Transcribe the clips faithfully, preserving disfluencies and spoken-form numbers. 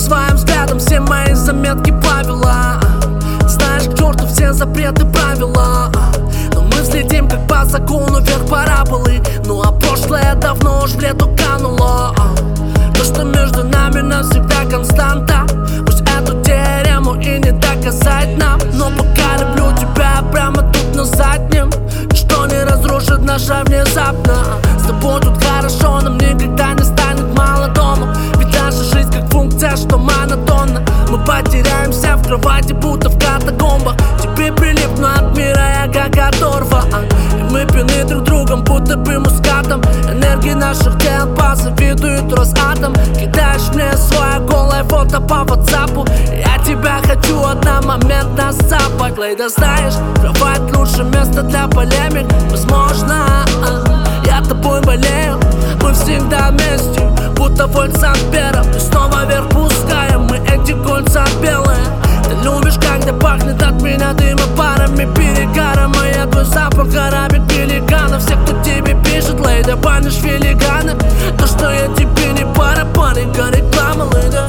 своим взглядом все мои заметки правила. Знаешь, к черту все запреты правила, но мы взлетим как по закону вверх параболы. Ну а прошлое давно уж в лету кануло. То, что между нами навсегда константа, пусть эту теорему и не доказать нам, но пока люблю тебя прямо тут на заднем. Ничто не разрушит наше внезапно. С тобой тут хорошо, нам никогда не станет мало дома. Ведь наша жизнь как функция, что монотонна. Мы потеряемся в кровати, будто в катакомбах. Теперь прилипну от мира я как оторва, и мы пьяны друг другом, будто бы мускатом. Энергии наших тел позавидует Росатом. Кидаешь мне свое голое фото по ватсапу, я тебя хочу одномоментно сцапать. Лейда, знаешь, кровать лучшее место для полемик. Возможно, я тобой болею. Мы всегда вместе, будто вольт с ампером. И снова вверх пускаем мы эти кольца белые. Ты любишь, когда пахнет от меня дыма парами, перегаром. А я твой запах, арабик, пеликанов. Все, кто тебе пишет, лейда, банишь филиганы. То, что я тебе не пара, паника, реклама, лейда.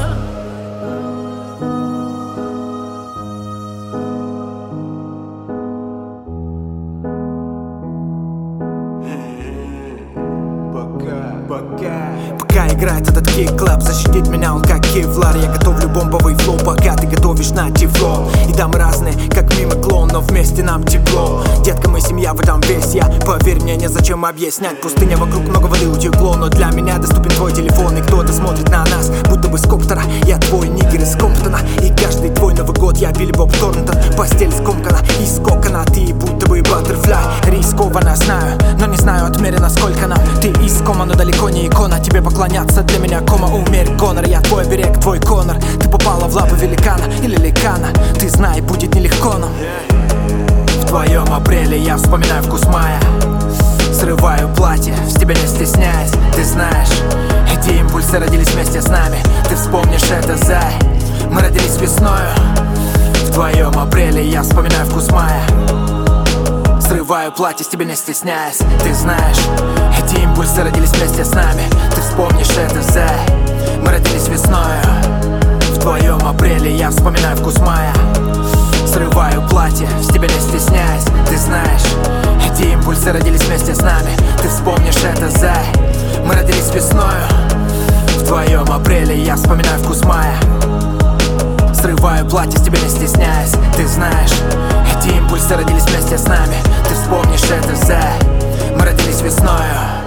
Пока играет этот кик-клаб, защитит меня он как кевлар. Я готов любомбовый флоу, пока ты готовишь на тефлон. И там разные, как мимо клоун, но вместе нам тепло. Детка, мы семья, в этом весь я. Поверь мне, незачем объяснять. Пустыня вокруг, много воды утекло, но для меня доступен твой телефон. И кто-то смотрит на нас, будто бы с коптера. Я твой нигер из Комптона, и каждый твой Новый год я Билли Боб Торнтон. Постель скомкана и скокана, ты будто бы баттерфляй. Рискованно знаю, но не знаю отмеренно сколько нам. Ты искома, но далеко не икона. Тебе поклоняться для меня кома, умерь гонор. Я твой берег, твой конор. Ты попала в лапы великана или ликана. Ты знай, будет нелегко, но в твоем апреле я вспоминаю вкус мая. Срываю платье, с тебя не стесняясь. Ты знаешь, эти импульсы родились вместе с нами. Ты вспомнишь это, зай. Мы родились весною. В твоем апреле я вспоминаю вкус мая. Срываю платье, с тебя не стесняясь. Ты знаешь, эти импульсы родились вместе с нами. Ты вспомнишь это, зай. Мы родились весною. В твоем апреле я вспоминаю вкус мая. Срываю платье, с тебя не стесняясь. Ты знаешь, эти импульсы родились вместе с нами. Ты вспомнишь это, зай. Мы родились весною. В твоем апреле я вспоминаю вкус мая. Срываю платье, с тебя не стесняясь. Ты знаешь, эти импульсы родились вместе с нами. Ты вспомнишь это, зай. Мы родились весною.